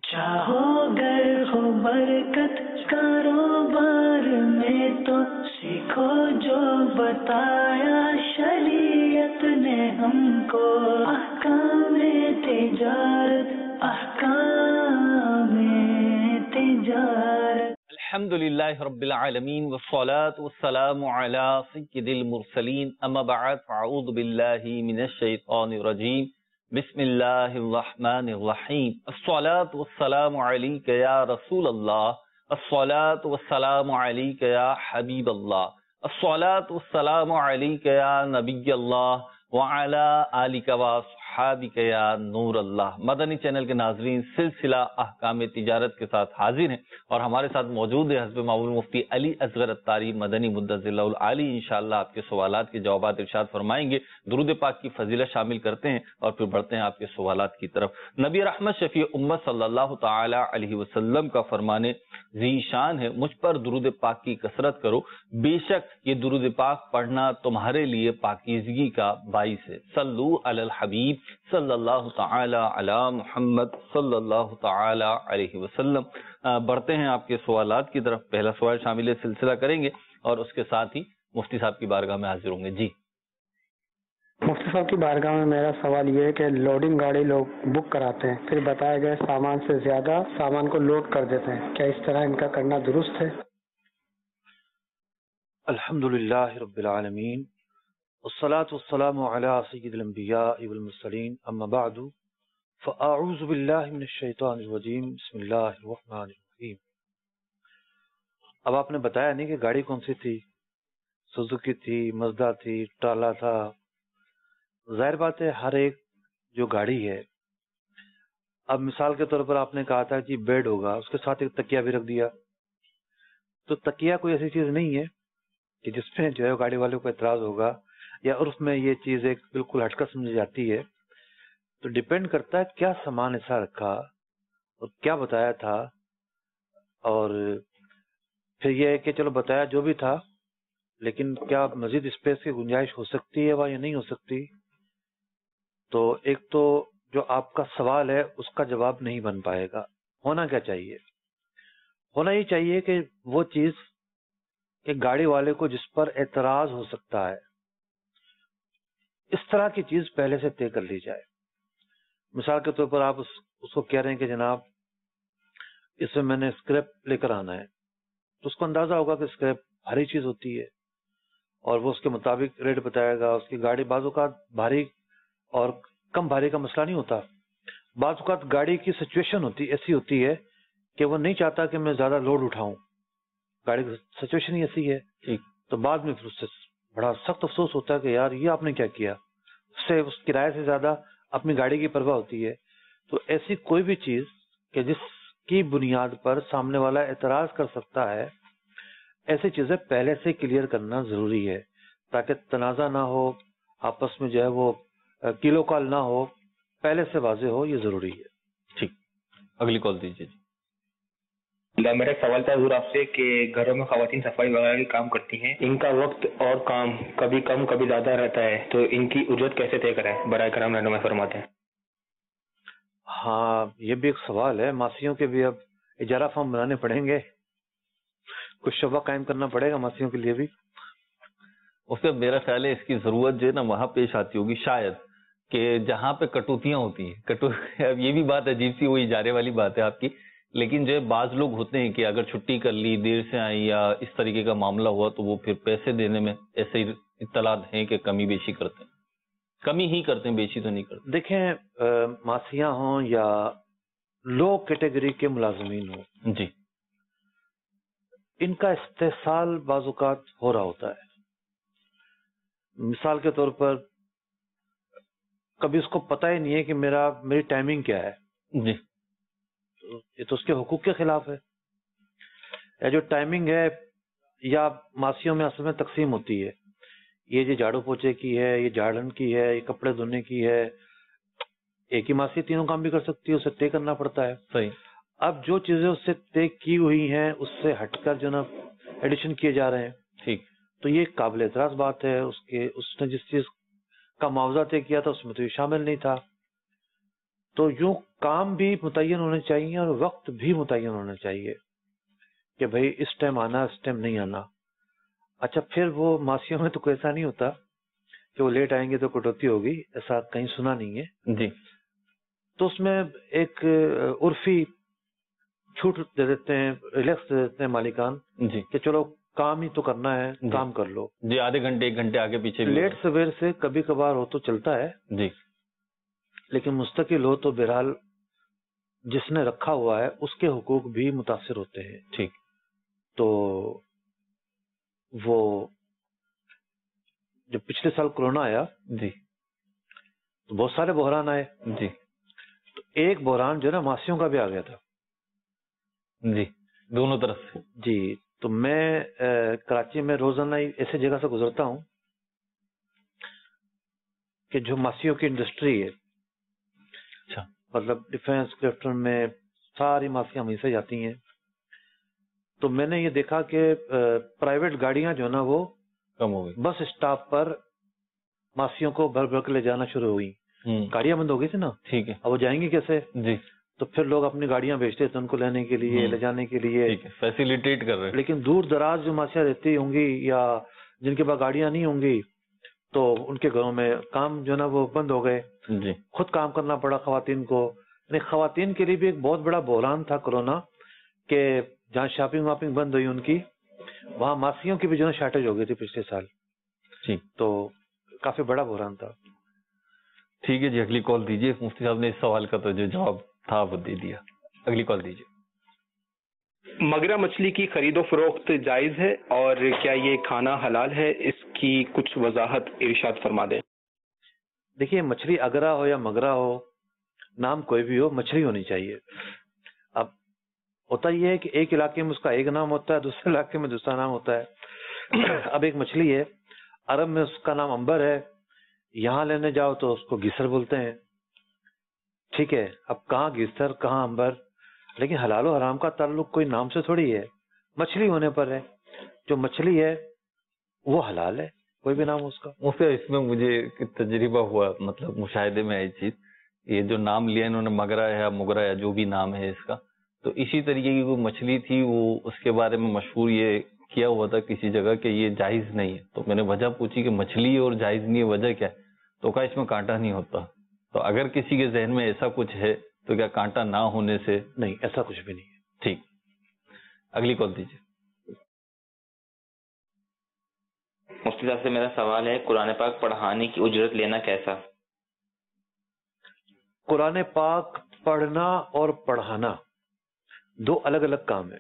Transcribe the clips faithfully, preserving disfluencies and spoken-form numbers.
चाहो गर हो बरकत कारोबार में तो सीखो जो बताया शरीयत ने हमको, अहकाम तिजारत अहकाम तिजारत। अल्हम्दुलिल्लाहि रब्बिल आलमीन वस्सलातु वस्सलामु अला सय्यिदिल मुरसलीन अम्मा बअद फ़अऊज़ु बिल्लाहि मिनश शैतानिर रजीम बिस्मिल्लाहिर्रहमानिर्रहीम अस्सलातु वस्सलामु अलैका या रसूल अल्लाह अस्सलातु वस्सलामु अलैका या हबीब अल्लाह अस्सलातु वस्सलामु अलैका या नबी अल्लाह व अला आलिका व अस्हाबिका या नूर अल्लाह। मदनी चैनल के नाजरीन, सिलसिला अहकाम तिजारत के साथ हाजिर हैं और हमारे साथ मौजूद है हज़रत मामूल मुफ्ती अली असगर अत्तारी मदनी मुद्दज़िल्लाहुल आली। इंशाअल्लाह आपके सवालात के जवाबात इरशाद फरमाएंगे, दुरूद पाक की फजीलत शामिल करते हैं और फिर बढ़ते हैं आपके सवालात की तरफ। नबी रहमत शफी उम्मत सल्लल्लाहु ताला अलैहि वसल्लम का फरमाने ज़ीशान है, मुझ पर दुरूद पाक की कसरत करो, बेशक ये दुरूद पाक पढ़ना तुम्हारे लिए पाकीज़गी का बाइस है। सल्लू अलल हबीब सल्लल्लाहु ताला अला मुहम्मद सल्लल्लाहु ताला अलैहि वसल्लम। बढ़ते हैं आपके सवालात की तरफ। पहला सवाल शामिल सिलसिला करेंगे और उसके साथ ही मुफ्ती साहब की बारगाह में हाजिर होंगे। जी मुफ्ती साहब की बारगाह में मेरा सवाल ये है कि लोडिंग गाड़ी लोग बुक कराते हैं, फिर बताए गए सामान से ज्यादा सामान को लोड कर देते हैं, क्या इस तरह इनका करना दुरुस्त है? अल्हम्दुलिल्लाहि रब्बिल आलमीन वस्सलातु वस्सलामु अला सय्यिदिल अंबिया वल मुरसलीन अम्मा बअदु फ़अऊज़ु बिल्लाहि मिनश शैतानिर रजीम बिस्मिल्लाहिर रहमानिर रहीम। अब आपने बताया नहीं कि गाड़ी कौन सी थी, सुजुकी थी, मज़दा थी, टाला था। जाहिर बात है हर एक जो गाड़ी है, अब मिसाल के तौर पर आपने कहा था कि बेड होगा, उसके साथ एक तकिया भी रख दिया, तो तकिया कोई ऐसी चीज नहीं है कि जिसमें जो है गाड़ी वाले को एतराज होगा या उर्फ में ये चीज एक बिल्कुल हटकर समझी जाती है। तो डिपेंड करता है क्या सामान ऐसा रखा और क्या बताया था, और फिर यह है कि चलो बताया जो भी था, लेकिन क्या मजीद स्पेस की गुंजाइश हो सकती है वह या नहीं हो सकती। तो एक तो जो आपका सवाल है उसका जवाब नहीं बन पाएगा। होना क्या चाहिए? होना ये चाहिए कि वो चीज कि गाड़ी वाले को जिस पर एतराज हो सकता है, इस तरह की चीज पहले से तय कर ली जाए। मिसाल के तौर पर आप उस, उसको कह रहे हैं कि जनाब इसमें मैंने स्क्रैप लेकर आना है, तो उसको अंदाजा होगा कि स्क्रैप भारी चीज होती है और वो उसके मुताबिक रेट बताएगा। उसकी गाड़ी बाजू का भारी और कम भारी का मसला नहीं होता, बाजू का गाड़ी की सिचुएशन होती ऐसी होती है कि वो नहीं चाहता कि मैं ज्यादा लोड उठाऊं, गाड़ी की सिचुएशन ही ऐसी है। ठीक, तो बाद में फिर उससे बड़ा सख्त अफसोस होता है कि यार ये आपने क्या किया। उससे उस किराए से ज्यादा अपनी गाड़ी की परवाह होती है। तो ऐसी कोई भी चीज कि जिसकी बुनियाद पर सामने वाला एतराज कर सकता है, ऐसी चीजें पहले से क्लियर करना जरूरी है ताकि तनाजा ना हो, आपस में जो है वो किलो काल ना हो, पहले से वाजे हो, ये जरूरी है। ठीक, अगली कॉल दीजिए। मेरा सवाल था हुजूर आपसे कि घरों में खवातीन सफाई वगैरह के काम करती हैं, इनका वक्त और काम कभी कम कभी ज्यादा रहता है, तो इनकी उजरत कैसे तय करें? बराए करम रहनुमाई फरमाते हैं। हाँ, ये भी एक सवाल है। मासियों के भी अब इजारा फॉर्म बनाने पड़ेंगे, कुछ शोबा कायम करना पड़ेगा मासियों के लिए भी। उससे मेरा ख्याल है इसकी जरूरत जो है ना वहां पेश आती होगी शायद, कि जहां पे कटौतियां होती हैं। कटौ अब ये भी बात अजीब सी, वो इजारे वाली बात है आपकी, लेकिन जो है बाज लोग होते हैं कि अगर छुट्टी कर ली, देर से आई या इस तरीके का मामला हुआ, तो वो फिर पैसे देने में ऐसे ही इत्तलात हैं कि कमी बेशी करते हैं, कमी ही करते हैं, बेशी तो नहीं करते। देखें, मासियां हों या लो कैटेगरी के मुलाजमीन हो जी, इनका इस्तेसाल बाजुकात हो रहा होता है। मिसाल के तौर पर कभी उसको पता ही नहीं है कि मेरा मेरी टाइमिंग क्या है। जी, ये तो उसके हुकूक के खिलाफ है। या जो टाइमिंग है या मासियों में असल में तकसीम होती है, ये जो झाड़ू पोछे की है, ये झाड़न की है, ये कपड़े धोने की है, एक ही मासी तीनों काम भी कर सकती है, उसे तय करना पड़ता है। सही। अब जो चीजें उससे तय की हुई हैं उससे हटकर जो ना एडिशन किए जा रहे हैं, ठीक, तो ये काबिल एतराज बात है। उसके उसने जिस चीज का मुआवजा तय किया था उसमें तो ये शामिल नहीं था। تو یوں کام بھی متعین ہونے چاہیے اور وقت بھی متعین ہونا چاہیے کہ بھئی اس ٹائم آنا اس ٹائم نہیں آنا. اچھا پھر وہ ماسیوں میں تو کوئی ایسا نہیں ہوتا کہ وہ لیٹ آئیں گے تو کٹوتی ہوگی، ایسا کہیں سنا نہیں ہے جی. تو اس میں ایک عرفی چھوٹ دے دیتے ہیں، ریلیکس دے دیتے ہیں مالکان جی کہ چلو کام ہی تو کرنا ہے، کام کر لو. جی آدھے گھنٹے ایک گھنٹے آگے پیچھے بھی لیٹ سویر سے کبھی کبھار ہو تو چلتا ہے، جی لیکن مستقل ہو تو بہرحال جس نے رکھا ہوا ہے اس کے حقوق بھی متاثر ہوتے ہیں. ٹھیک. تو وہ جب پچھلے سال کورونا آیا جی تو بہت سارے بحران آئے. جی تو ایک بحران جو ہے نا ماسیوں کا بھی آ گیا تھا. جی دونوں طرف سے. جی تو میں کراچی میں روزانہ ایسے جگہ سے گزرتا ہوں کہ جو ماسیوں کی انڈسٹری ہے، اچھا مطلب ڈیفینس کرفٹن میں ساری ماسیاں وہیں سے جاتی ہیں. تو میں نے یہ دیکھا کہ پرائیویٹ گاڑیاں جو ہے نا وہ کم ہو گئی، بس اسٹاپ پر ماسیوں کو بھر بھر کے لے جانا شروع ہوئی. گاڑیاں بند ہو گئی تھی نا. ٹھیک ہے. اب وہ جائیں گی کیسے؟ جی تو پھر لوگ اپنی گاڑیاں بیچتے تھے ان کو لینے کے لیے، لے جانے کے لیے. فیسیلیٹیٹ کر رہے. لیکن دور دراز جو ماسیاں رہتی ہوں گی یا جن کے پاس گاڑیاں نہیں ہوں گی تو ان کے گھروں میں کام جو ہے نا وہ بند ہو گئے. جی خود کام کرنا پڑا خواتین کو. یعنی خواتین کے لیے بھی ایک بہت بڑا بحران تھا کورونا کہ جہاں شاپنگ واپنگ بند ہوئی ان کی، وہاں ماسیوں کی بھی جو ہے شارٹیج ہو گئی تھی پچھلے سال. جی تو کافی بڑا بحران تھا. ٹھیک ہے جی اگلی کال دیجیے. مفتی صاحب نے اس سوال کا تو جو جواب تھا وہ دے دیا. اگلی کال دیجیے. مگرا مچھلی کی خرید و فروخت جائز ہے اور کیا یہ کھانا حلال ہے؟ اس کی کچھ وضاحت ارشاد فرما دیں. دیکھیے مچھلی اگرا ہو یا مگرا ہو، نام کوئی بھی ہو، مچھلی ہونی چاہیے. اب ہوتا یہ ہے کہ ایک علاقے میں اس کا ایک نام ہوتا ہے، دوسرے علاقے میں دوسرا نام ہوتا ہے. اب ایک مچھلی ہے، عرب میں اس کا نام امبر ہے، یہاں لینے جاؤ تو اس کو گیسر بولتے ہیں. ٹھیک ہے. اب کہاں گیسر کہاں امبر، لیکن حلال و حرام کا تعلق کوئی نام سے تھوڑی ہے، مچھلی ہونے پر ہے. جو مچھلی ہے وہ حلال ہے، کوئی بھی نام اس کا. اس میں مجھے تجربہ ہوا، مطلب مشاہدے میں آئی چیز، یہ جو نام لیا انہوں نے مگرا ہے یا مگرا یا جو بھی نام ہے اس کا، تو اسی طریقے کی کوئی مچھلی تھی، وہ اس کے بارے میں مشہور یہ کیا ہوا تھا کسی جگہ کہ یہ جائز نہیں ہے. تو میں نے وجہ پوچھی کہ مچھلی اور جائز نہیں ہے، وجہ کیا ہے؟ تو کہا اس میں کانٹا نہیں ہوتا. تو اگر کسی کے ذہن میں ایسا کچھ ہے تو کیا کانٹا نہ ہونے سے؟ نہیں، ایسا کچھ بھی نہیں ہے. ٹھیک. اگلی کال دیجیے. مفتی صاحب سے میرا سوال ہے، قرآن پاک پڑھانے کی اجرت لینا کیسا؟ قرآن پاک پڑھنا اور پڑھانا دو الگ الگ کام ہے.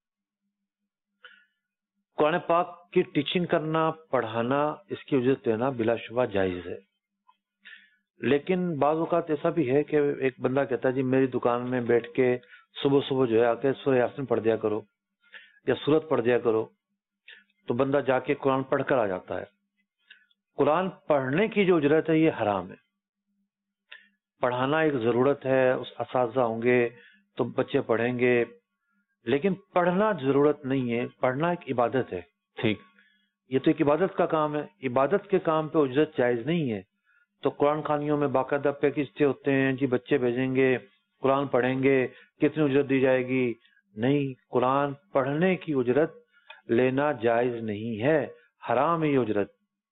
قرآن پاک کی ٹیچنگ کرنا، پڑھانا، اس کی اجرت لینا بلا شبہ جائز ہے. لیکن بعض اوقات ایسا بھی ہے کہ ایک بندہ کہتا ہے جی میری دکان میں بیٹھ کے صبح صبح جو ہے آ کے سورہ یاسین پڑھ دیا کرو یا سورت پڑھ دیا کرو. تو بندہ جا کے قرآن پڑھ کر آ جاتا ہے. قرآن پڑھنے کی جو اجرت ہے یہ حرام ہے. پڑھانا ایک ضرورت ہے، اس اساتذہ ہوں گے تو بچے پڑھیں گے، لیکن پڑھنا ضرورت نہیں ہے. پڑھنا ایک عبادت ہے. ٹھیک. یہ تو ایک عبادت کا کام ہے. عبادت کے کام پہ اجرت جائز نہیں ہے. تو قرآن خانیوں میں باقاعدہ پیکجتے ہوتے ہیں، جی بچے بھیجیں گے، قرآن پڑھیں گے، کتنی اجرت دی جائے گی؟ نہیں، قرآن پڑھنے کی اجرت لینا جائز نہیں ہے، حرام ہے یہ اجرت.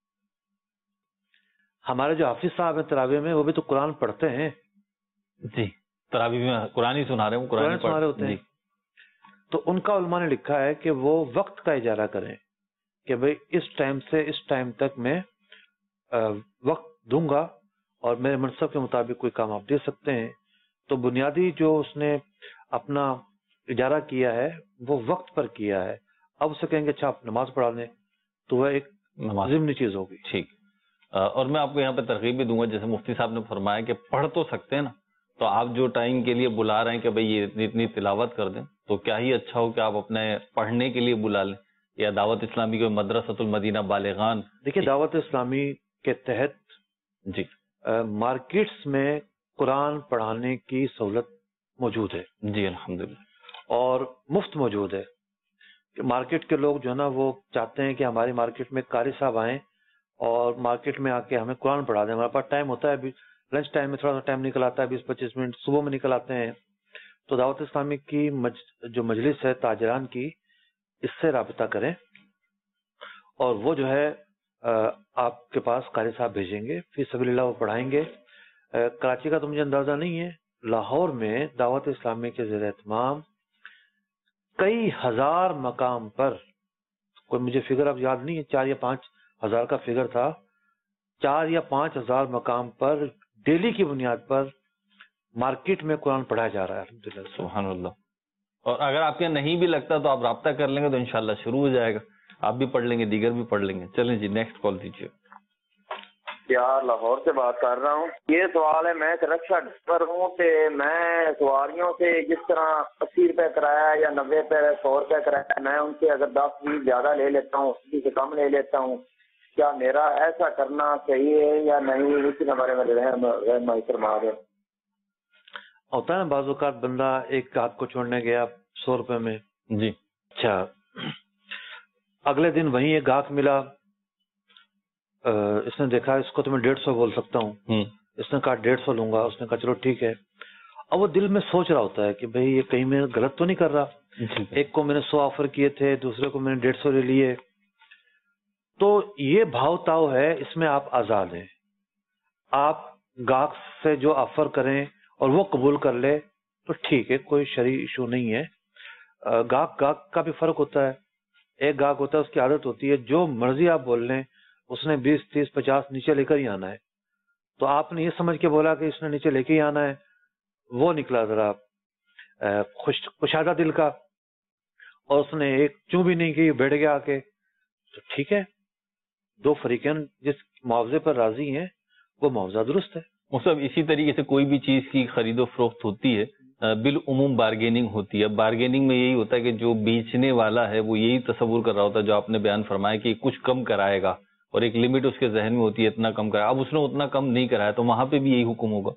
ہمارے جو حافظ صاحب ہیں تراویح میں، وہ بھی تو قرآن پڑھتے ہیں. جی تراویح میں قرآن ہی سنا رہے ہیں، قرآن سنا رہے ہوتے ہیں. تو ان کا علماء نے لکھا ہے کہ وہ وقت کا اجارہ کریں کہ بھئی اس ٹائم سے اس ٹائم تک میں وقت دوں گا اور میرے منصب کے مطابق کوئی کام آپ دے سکتے ہیں. تو بنیادی جو اس نے اپنا اجارہ کیا ہے وہ وقت پر کیا ہے. اب اسے کہیں گے اچھا آپ نماز پڑھا لیں تو وہ ایک ضمنی چیز ہوگی. ٹھیک. اور میں آپ کو یہاں پہ ترغیب بھی دوں گا، جیسے مفتی صاحب نے فرمایا کہ پڑھ تو سکتے ہیں نا، تو آپ جو ٹائم کے لیے بلا رہے ہیں کہ بھئی یہ اتنی اتنی تلاوت کر دیں، تو کیا ہی اچھا ہو کہ آپ اپنے پڑھنے کے لیے بلا لیں. یا دعوت اسلامی کے مدرسۃ المدینہ بالغان، دیکھیے دعوت اسلامی کے تحت جی مارکیٹس میں قرآن پڑھانے کی سہولت موجود ہے. جی الحمدللہ. اور مفت موجود ہے. کہ مارکیٹ کے لوگ جو ہے نا وہ چاہتے ہیں کہ ہماری مارکیٹ میں قاری صاحب آئیں اور مارکیٹ میں آ کے ہمیں قرآن پڑھا دیں. ہمارے پاس ٹائم ہوتا ہے ابھی لنچ ٹائم میں تھوڑا سا ٹائم نکل آتا ہے، بیس پچیس منٹ صبح میں نکل آتے ہیں، تو دعوت اسلامی کی مج... جو مجلس ہے تاجران کی، اس سے رابطہ کریں اور وہ جو ہے آپ کے پاس قاری صاحب بھیجیں گے، فی سبیل اللہ وہ پڑھائیں گے۔ کراچی کا تو مجھے اندازہ نہیں ہے، لاہور میں دعوت اسلامی کے زیر اہتمام کئی ہزار مقام پر، کوئی مجھے فگر اب یاد نہیں ہے، چار یا پانچ ہزار کا فگر تھا، چار یا پانچ ہزار مقام پر ڈیلی کی بنیاد پر مارکیٹ میں قرآن پڑھایا جا رہا ہے الحمدللہ۔ سبحان اللہ۔ اور اگر آپ کے نہیں بھی لگتا تو آپ رابطہ کر لیں گے تو انشاءاللہ شروع ہو جائے گا، آپ بھی پڑھ لیں گے، دیگر بھی پڑھ لیں گے۔ چلیں جی نیکسٹ کال دیجیے۔ یار لاہور سے بات کر رہا ہوں، یہ سوال ہے، میں رکشا ڈرائیور ہوں، تو میں سواریوں سے جس طرح اسی روپے کرایا یا نبے روپے سو روپے کرایا، میں ان سے اگر دس بیس زیادہ لے لیتا ہوں، اسی سے کم لے لیتا ہوں، کیا میرا ایسا کرنا صحیح ہے یا نہیں؟ اس کے بارے میں رہنمائی فرما دیں۔ ہوتا ہے نا بعض اوقات بندہ ایک گاہک کو چھوڑنے گیا سو روپے میں، جی اچھا اگلے دن وہیں ایک گاہک ملا، اس نے دیکھا اس کو تو میں ڈیڑھ سو بول سکتا ہوں، اس نے کہا ڈیڑھ سو لوں گا، اس نے کہا چلو ٹھیک ہے۔ اب وہ دل میں سوچ رہا ہوتا ہے کہ بھئی یہ کہیں میں غلط تو نہیں کر رہا، ایک کو میں نے سو آفر کیے تھے، دوسرے کو میں نے ڈیڑھ سو لے لیے، تو یہ بھاؤ تاؤ ہے، اس میں آپ آزاد ہیں، آپ گاہک سے جو آفر کریں اور وہ قبول کر لے تو ٹھیک ہے، کوئی شرعی ایشو نہیں ہے۔ گاہک گاہک کا بھی فرق ہوتا ہے، ایک گاہک ہوتا ہے اس کی عادت ہوتی ہے جو مرضی آپ بول لیں اس نے بیس تیس پچاس نیچے لے کر ہی آنا ہے، تو آپ نے یہ سمجھ کے بولا کہ اس نے نیچے لے کے ہی آنا ہے، وہ نکلا ذرا خوش کشادہ دل کا، اور اس نے ایک چوں بھی نہیں کی، بیٹھ گیا آ کے، تو ٹھیک ہے، دو فریقین جس معاوضے پر راضی ہیں وہ معاوضہ درست ہے۔ مصعب اسی طریقے سے کوئی بھی چیز کی خرید و فروخت ہوتی ہے بالعموم بارگیننگ ہوتی ہے۔ بارگیننگ میں یہی ہوتا ہے کہ جو بیچنے والا ہے وہ یہی تصور کر رہا ہوتا ہے جو آپ نے بیان فرمایا کہ کچھ کم کرائے گا، اور ایک لمٹ اس کے ذہن میں ہوتی ہے اتنا کم کرائے، اب اس نے اتنا کم نہیں کرایا تو وہاں پہ بھی یہی حکم ہوگا۔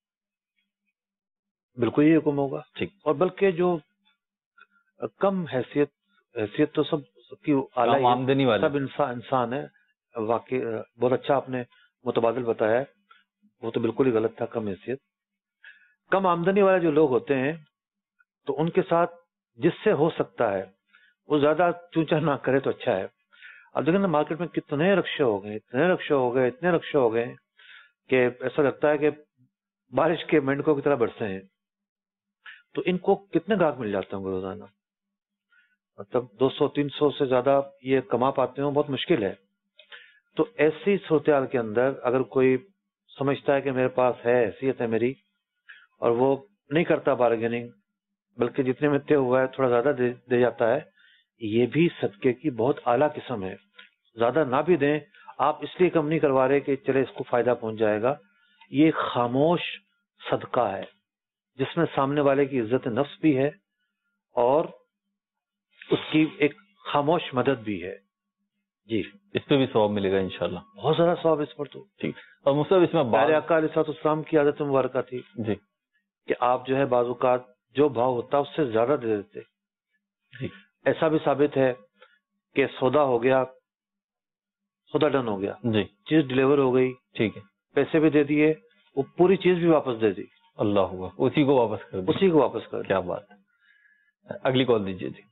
بالکل یہی حکم ہوگا، ٹھیک۔ اور بلکہ جو کم حیثیت حیثیت تو سب سب کی اعلیٰ آمدنی والے سب انسان انسان ہے، واقعی بہت اچھا آپ نے متبادل بتایا ہے، وہ تو بالکل ہی غلط تھا۔ کم حیثیت کم آمدنی والے جو لوگ ہوتے ہیں تو ان کے ساتھ جس سے ہو سکتا ہے وہ زیادہ چونچا نہ کرے تو اچھا ہے۔ اب دیکھیں نا مارکیٹ میں کتنے رکشے ہو گئے، اتنے رکشے ہو گئے اتنے رکشے ہو گئے کہ ایسا لگتا ہے کہ بارش کے مینڈکوں کی طرح برسے ہیں، تو ان کو کتنے گاہک مل جاتے ہوں گے روزانہ؟ مطلب دو سو تین سو سے زیادہ یہ کما پاتے ہوں، بہت مشکل ہے۔ تو ایسی صورتحال کے اندر اگر کوئی سمجھتا ہے کہ میرے پاس ہے، حیثیت ہے میری، اور وہ نہیں کرتا بارگیننگ، بلکہ جتنے میں طے ہوا ہے تھوڑا زیادہ دے, دے جاتا ہے، یہ بھی صدقے کی بہت اعلیٰ قسم ہے۔ زیادہ نہ بھی دیں، آپ اس لیے کم نہیں کروا رہے کہ چلے اس کو فائدہ پہنچ جائے گا، یہ خاموش صدقہ ہے جس میں سامنے والے کی عزت نفس بھی ہے اور اس کی ایک خاموش مدد بھی ہے۔ جی اس پہ بھی ثواب ملے گا انشاءاللہ، بہت زیادہ ثواب اس پر تو۔ ٹھیک۔ اور مصعب اس میں پیارے آقا علیہ الصلوۃ والسلام کی عادت مبارکہ تھی جی کہ آپ جو ہے بعض اوقات جو بھاؤ ہوتا اس سے زیادہ دے دیتے۔ جی ایسا بھی ثابت ہے کہ سودا ہو گیا، سودا ڈن ہو گیا، جی چیز ڈلیور ہو گئی، ٹھیک ہے، پیسے بھی دے دیے، وہ پوری چیز بھی واپس دے دی، اللہ ہوا اسی کو واپس کر دیں، اسی کو واپس کر دیا۔ کیا بات ہے۔ اگلی کال دیجیے جی۔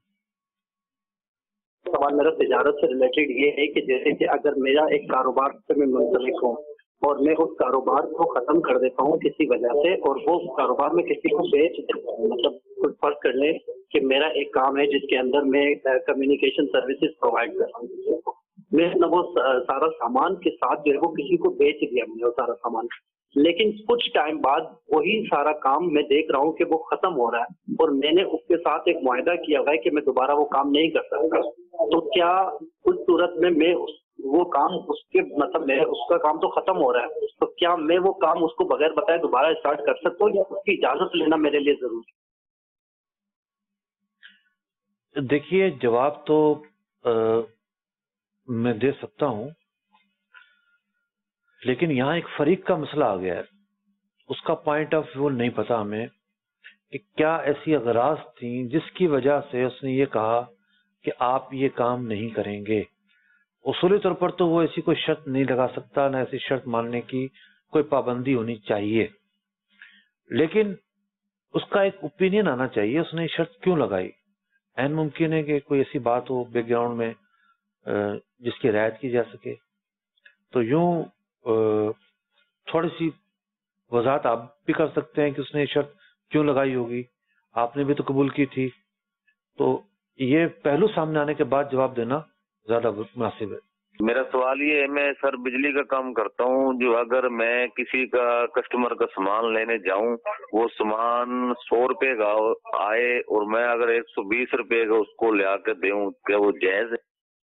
سوال میرا تجارت سے ریلیٹڈ یہ ہے کہ جیسے کہ اگر میرا ایک کاروبار سے میں منسلک ہوں اور میں اس کاروبار کو ختم کر دیتا ہوں کسی وجہ سے، اور وہ کاروبار میں کسی کو بیچ دیتا ہوں، مطلب فرض کر لیں کہ میرا ایک کام ہے جس کے اندر میں کمیونیکیشن سروسز پرووائڈ کر رہا ہوں، میں نہ وہ سارا سامان کے ساتھ جو ہے وہ کسی کو بیچ دیا میں نے وہ سارا سامان، لیکن کچھ ٹائم بعد وہی سارا کام میں دیکھ رہا ہوں کہ وہ ختم ہو رہا ہے، اور میں نے اس کے ساتھ ایک معاہدہ کیا ہوا ہے کہ میں دوبارہ وہ کام نہیں کر سکتا، تو کیا اس صورت میں میں وہ کام اس کے مطلب میں اس کا کام تو ختم ہو رہا ہے، تو کیا میں وہ کام اس کو بغیر بتائے دوبارہ اسٹارٹ کر سکتا ہوں یا اس کی اجازت لینا میرے لیے ضروری ہے؟ دیکھیے جواب تو آ, میں دے سکتا ہوں، لیکن یہاں ایک فریق کا مسئلہ آ گیا ہے، اس کا پوائنٹ آف ویو نہیں پتا ہمیں کہ کیا ایسی اغراض تھیں جس کی وجہ سے اس نے یہ کہا کہ آپ یہ کام نہیں کریں گے۔ اصولی طور پر تو وہ ایسی کوئی شرط نہیں لگا سکتا، نہ ایسی شرط ماننے کی کوئی پابندی ہونی چاہیے، لیکن اس کا ایک اوپینین آنا چاہیے اس نے شرط کیوں لگائی. این ممکن ہے کہ کوئی ایسی بات ہو بیک گراؤنڈ میں جس کی رعایت کی جا سکے. تو یوں تھوڑی سی وضاحت آپ بھی کر سکتے ہیں کہ اس نے یہ شرط کیوں لگائی ہوگی، آپ نے بھی تو قبول کی تھی. تو یہ پہلو سامنے آنے کے بعد جواب دینا زیادہ مناسب ہے. میرا سوال یہ ہے، میں سر بجلی کا کام کرتا ہوں، جو اگر میں کسی کا کسٹمر کا سامان لینے جاؤں، وہ سامان سو روپے کا آئے اور میں اگر ایک سو بیس روپے کا اس کو لے آ کے دوں، کیا وہ جائز ہے؟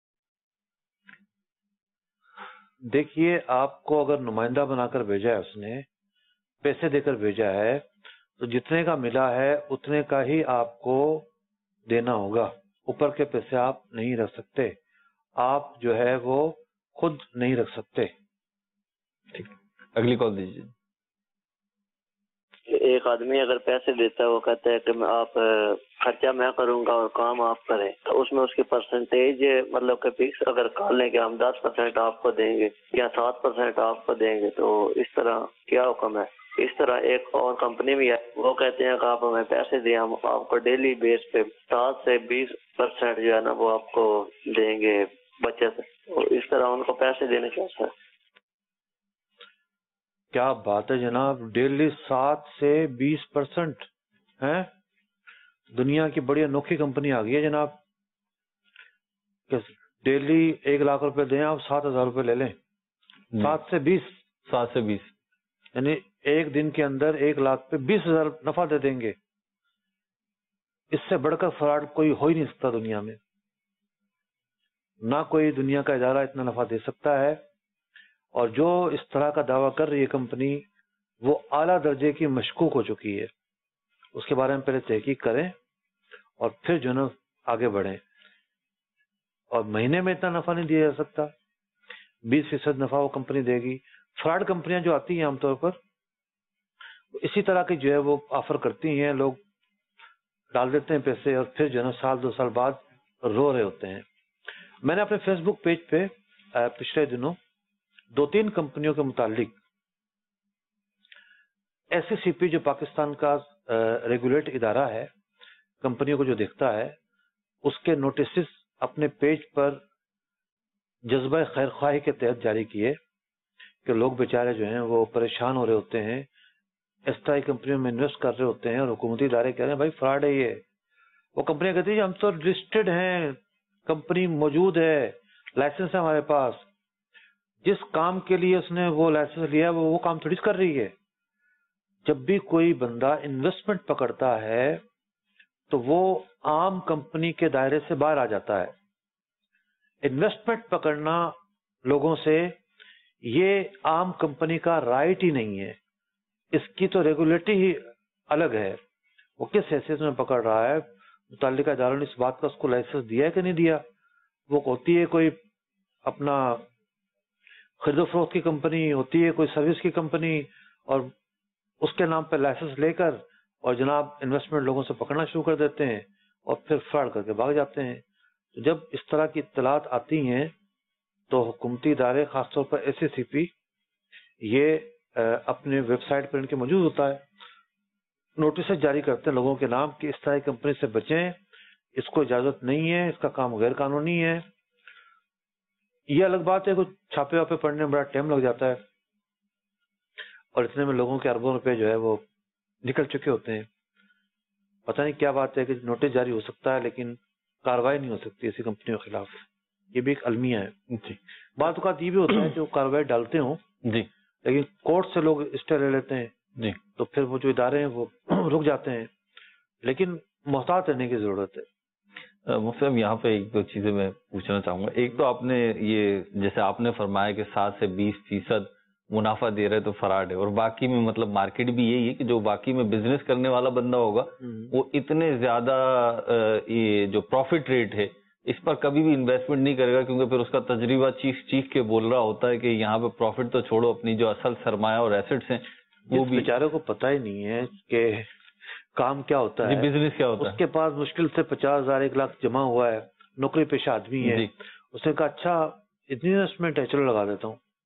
دیکھیے، آپ کو اگر نمائندہ بنا کر بھیجا ہے، اس نے پیسے دے کر بھیجا ہے، تو جتنے کا ملا ہے اتنے کا ہی آپ کو دینا ہوگا. اوپر کے پیسے آپ نہیں رکھ سکتے، آپ جو ہے وہ خود نہیں رکھ سکتے. ٹھیک، اگلی کال دیجیے. ایک آدمی اگر پیسے دیتا ہے، وہ کہتا ہے کہ میں آپ خرچہ میں کروں گا اور کام آپ کریں، تو اس میں اس کی پرسنٹیج مطلب کہ فکس اگر کال لیں کہ ہم دس پرسینٹ آپ کو دیں گے یا سات پرسینٹ آپ کو دیں گے، تو اس طرح کیا حکم ہے؟ اس طرح ایک اور کمپنی بھی ہے، وہ کہتے ہیں کہ آپ ہمیں پیسے دیں، ہم آپ کو ڈیلی بیس پہ سات سے بیس پرسینٹ جو ہے نا وہ آپ کو دیں گے بچت. اس طرح ان کو پیسے دینے کیسے؟ کیا بات ہے جناب، ڈیلی سات سے بیس پرسنٹ ہے. دنیا کی بڑی انوکھی کمپنی آ گئی ہے جناب کہ ڈیلی ایک لاکھ روپے دیں، آپ سات ہزار روپے لے لیں. سات سے بیس سات سے بیس یعنی ایک دن کے اندر ایک لاکھ پہ بیس ہزار نفع دے دیں گے. اس سے بڑھ کر فراڈ کوئی ہو ہی نہیں سکتا دنیا میں. نہ کوئی دنیا کا ادارہ اتنا نفع دے سکتا ہے. اور جو اس طرح کا دعویٰ کر رہی ہے کمپنی، وہ اعلیٰ درجے کی مشکوک ہو چکی ہے. اس کے بارے میں پہلے تحقیق کریں اور پھر جو نا آگے بڑھیں. اور مہینے میں اتنا نفع نہیں دیا جا سکتا. بیس فیصد نفع وہ کمپنی دے گی. فراڈ کمپنیاں جو آتی ہیں عام طور پر اسی طرح کی جو ہے وہ آفر کرتی ہیں، لوگ ڈال دیتے ہیں پیسے اور پھر جو ہے نا سال دو سال بعد رو رہے ہوتے ہیں. میں نے اپنے فیس بک پیج پہ پچھلے دنوں دو تین کمپنیوں کے متعلق ایس سی سی پی جو پاکستان کا ریگولیٹ ادارہ ہے، کمپنیوں کو جو دیکھتا ہے، اس کے نوٹسز اپنے پیج پر جذبہ خیر خواہی کے تحت جاری کیے کہ لوگ بیچارے جو ہیں وہ پریشان ہو رہے ہوتے ہیں، اس طرح کی کمپنیوں میں انویسٹ کر رہے ہوتے ہیں اور حکومتی ادارے کہہ رہے ہیں بھائی فراڈ ہے یہ. وہ کمپنیاں کہتی ہیں ہم تو لسٹڈ ہیں، کمپنی موجود ہے، لائسنس ہے ہمارے پاس. جس کام کے لیے اس نے وہ لائسنس لیا وہ وہ کام تھوڑی کر رہی ہے. جب بھی کوئی بندہ انویسٹمنٹ پکڑتا ہے تو وہ عام کمپنی کے دائرے سے باہر آ جاتا ہے. انویسٹمنٹ پکڑنا لوگوں سے یہ عام کمپنی کا رائٹ ہی نہیں ہے. اس کی تو ریگولیٹری ہی الگ ہے. وہ کس حیثیت میں پکڑ رہا ہے، متعلقہ اداروں نے اس بات کا اس کو لائسنس دیا ہے کہ نہیں دیا. وہ ہوتی ہے کوئی اپنا خرید و فروخت کی کمپنی، ہوتی ہے کوئی سروس کی کمپنی، اور اس کے نام پہ لائسنس لے کر اور جناب انویسٹمنٹ لوگوں سے پکڑنا شروع کر دیتے ہیں اور پھر فراڈ کر کے بھاگ جاتے ہیں. جب اس طرح کی اطلاعات آتی ہیں تو حکومتی ادارے، خاص طور پر ایس سی سی پی، یہ اپنے ویب سائٹ پر ان کے موجود ہوتا ہے، نوٹسز جاری کرتے ہیں لوگوں کے نام کہ اس طرح کی کمپنی سے بچیں، اس کو اجازت نہیں ہے، اس کا کام غیر قانونی ہے. یہ الگ بات ہے کہ چھاپے واپے پڑھنے میں بڑا ٹائم لگ جاتا ہے اور اتنے میں لوگوں کے اربوں روپے جو ہے وہ نکل چکے ہوتے ہیں. پتہ نہیں کیا بات ہے کہ نوٹس جاری ہو سکتا ہے لیکن کارروائی نہیں ہو سکتی ایسی کمپنیوں کے خلاف. یہ بھی ایک المیہ ہے. جی، بعض اوقات یہ بھی ہوتا ہے کہ وہ کارروائی ڈالتے ہوں جی، لیکن کورٹ سے لوگ اسٹے لے لیتے ہیں، جی، تو پھر وہ جو ادارے ہیں وہ رک جاتے ہیں. لیکن محتاط رہنے کی ضرورت ہے. مفتی صاحب یہاں پہ ایک دو چیزیں میں پوچھنا چاہوں گا. ایک تو آپ نے یہ جیسے آپ نے فرمایا کہ سات سے بیس فیصد منافع دے رہے تو فراڈ ہے، اور باقی میں مطلب مارکیٹ بھی یہی ہے کہ جو باقی میں بزنس کرنے والا بندہ ہوگا وہ اتنے زیادہ یہ جو پروفٹ ریٹ ہے اس پر کبھی بھی انویسٹمنٹ نہیں کرے گا، کیونکہ پھر اس کا تجربہ چیخ چیخ کے بول رہا ہوتا ہے کہ یہاں پہ پروفٹ تو چھوڑو، اپنی جو اصل سرمایہ اور ایسٹس ہیں وہ بھی بیچاروں کو پتہ ہی نہیں ہے کہ کام کیا ہوتا ہے، بزنس کیا ہوتا ہے. اس کے پاس مشکل سے پچاس ہزار ایک لاکھ جمع ہوا ہے، نوکری پیشہ آدمی ہے، اس نے کہا اچھا اتنی انویسٹمنٹ ہے چلو لگا دیتا ہوں.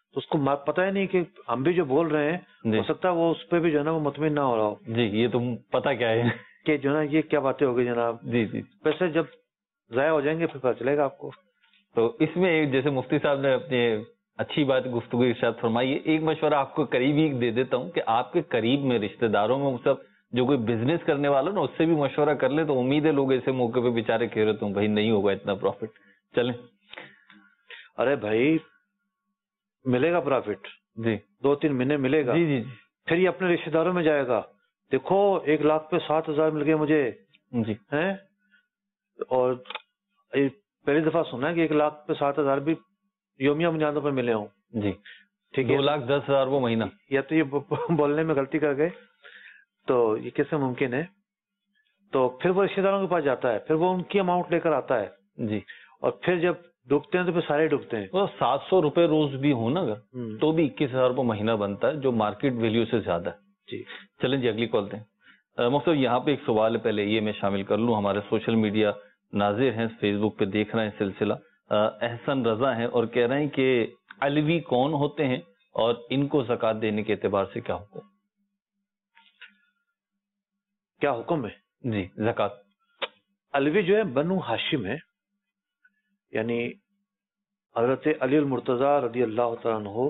تو اس کو پتہ ہی نہیں کہ ہم بھی جو بول رہے ہیں ہو سکتا ہے وہ اس پہ بھی جو ہے نا وہ مطمئن نہ ہو رہا ہو. جی یہ تو پتہ کیا ہے کہ جو ہے نا یہ کیا باتیں ہو گئی جناب. جی جی پیسے جب ضائع ہو جائیں گے پھر پتہ چلے گا آپ کو. تو اس میں ایک جیسے مفتی صاحب نے اپنے اچھی بات گفتگو ارشاد فرمائی ہے, ایک مشورہ آپ کو قریبی دے دیتا ہوں کہ آپ کے قریب میں رشتہ داروں میں سب جو کوئی بزنس کرنے والا نا اس سے بھی مشورہ کر لے تو امید ہے لوگ ایسے موقع پہ بےچارے کہہ رہے ہوں بھائی نہیں ہوگا اتنا پروفٹ. چلیں. ارے بھائی ملے گا پروفٹ, جی دو تین مہینے ملے گا. جی جی پھر یہ اپنے رشتہ داروں میں جائے گا, دیکھو ایک لاکھ پہ سات ہزار مل گئے مجھے جی ہیں, اور پہلی دفعہ سنا ہے کہ ایک لاکھ پہ سات ہزار بھی یومیہ بنیادوں پر ملے ہوں. جی ٹھیک ہے, دو لاکھ دس ہزار وہ مہینہ. یا تو یہ بولنے میں غلطی کر گئے, تو یہ کیسے ممکن ہے؟ تو پھر وہ رشتے داروں کے پاس جاتا ہے, پھر وہ ان کی اماؤنٹ لے کر آتا ہے. جی اور پھر جب ڈوبتے ہیں تو پھر سارے ڈوبتے ہیں. وہ سات سو روپے روز بھی ہو نا اگر تو بھی اکیس ہزار روپے مہینہ بنتا ہے جو مارکیٹ ویلیو سے زیادہ ہے. جی چلیں جی اگلی کال دیں. مختلف یہاں پہ ایک سوال ہے, پہلے یہ میں شامل کر لوں. ہمارے سوشل میڈیا ناظر ہیں, فیس بک پہ دیکھ رہے ہیں سلسلہ. احسن رضا ہیں اور کہہ رہے ہیں کہ علوی کون ہوتے ہیں اور ان کو زکوٰۃ دینے کے اعتبار سے کیا حکم کیا حکم ہے؟ جی زکوٰۃ. علوی جو ہے بنو ہاشم ہے, یعنی حضرت علی المرتضیٰ رضی اللہ تعالیٰ عنہ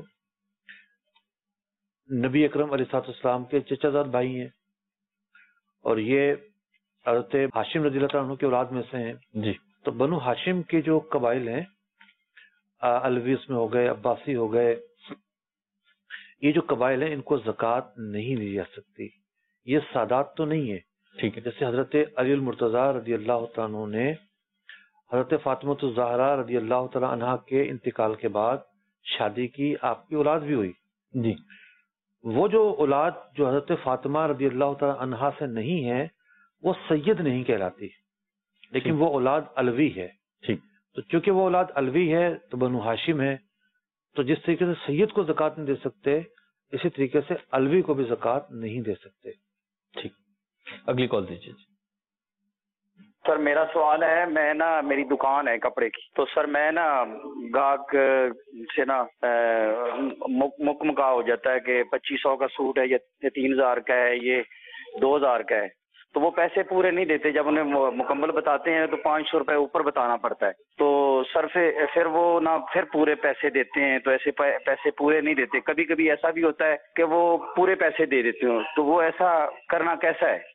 نبی اکرم علیہ الصلوۃ والسلام کے چچا زاد بھائی ہیں, اور یہ حضرت ہاشم رضی اللہ تعالیٰ عنہ کی اولاد میں سے ہیں. جی تو بنو ہاشم کے جو قبائل ہیں, علوی اس میں ہو گئے, عباسی ہو گئے, یہ جو قبائل ہیں ان کو زکوٰۃ نہیں لی جا سکتی. یہ سادات تو نہیں ہے. ٹھیک ہے. جیسے حضرت علی المرتضیٰ رضی اللہ تعالیٰ عنہ نے حضرت فاطمۃ الزہرا رضی اللہ تعالیٰ عنہا کے انتقال کے بعد شادی کی, آپ کی اولاد بھی ہوئی. جی وہ جو اولاد جو حضرت فاطمہ رضی اللہ تعالیٰ عنہا سے نہیں ہے وہ سید نہیں کہلاتی, لیکن وہ اولاد علوی ہے. ٹھیک. تو چونکہ وہ اولاد علوی ہے تو بنو ہاشم ہے, تو جس طریقے سے سید کو زکوٰۃ نہیں دے سکتے اسی طریقے سے علوی کو بھی زکوٰۃ نہیں دے سکتے. ٹھیک. اگلی کال دیجیے. سر میرا سوال ہے, میں نا میری دکان ہے کپڑے کی, تو سر میں نا گاہک سے نا مک مکا ہو جاتا ہے کہ پچیس سو کا سوٹ ہے, یہ تین ہزار کا ہے, یہ دو ہزار کا ہے, تو وہ پیسے پورے نہیں دیتے. جب انہیں مکمل بتاتے ہیں تو پانچ سو روپے اوپر بتانا پڑتا ہے. تو سر پھر وہ نا پھر پورے پیسے دیتے ہیں, تو ایسے پیسے پورے نہیں دیتے. کبھی کبھی ایسا بھی ہوتا ہے کہ وہ پورے پیسے دے دیتے ہوں, تو وہ ایسا کرنا کیسا ہے؟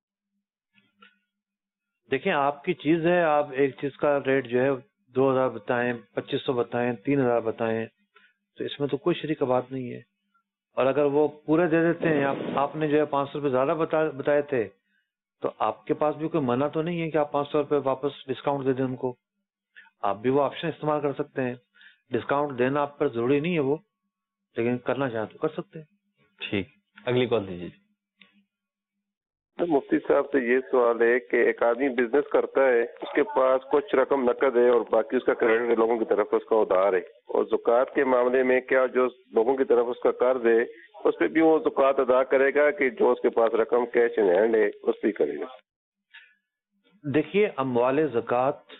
دیکھیں آپ کی چیز ہے, آپ ایک چیز کا ریٹ جو ہے دو ہزار بتائیں, پچیس سو بتائیں, تین ہزار بتائیں, تو اس میں تو کوئی شریک بات نہیں ہے. اور اگر وہ پورے دے دیتے ہیں, آپ نے جو ہے پانچ سو روپے زیادہ بتائے تھے, تو آپ کے پاس بھی کوئی منع تو نہیں ہے کہ آپ پانچ سو روپے واپس ڈسکاؤنٹ دے دیں ان کو. آپ بھی وہ آپشن استعمال کر سکتے ہیں. ڈسکاؤنٹ دینا آپ پر ضروری نہیں ہے وہ, لیکن کرنا چاہیں تو کر سکتے ہیں. ٹھیک. اگلی کال دیجیے. مفتی صاحب سے یہ سوال ہے کہ ایک آدمی بزنس کرتا ہے, اس کے پاس کچھ رقم نقد ہے اور باقی اس کا کریڈٹ لوگوں کی طرف اس کا ادھار ہے, اور زکوٰۃ کے معاملے میں کیا جو لوگوں کی طرف اس کا قرض ہے اس پہ بھی وہ زکوٰۃ ادا کرے گا کہ جو اس کے پاس رقم کیش ان ہینڈ ہے اس پہ کرے گا؟ دیکھیے اموال زکوٰۃ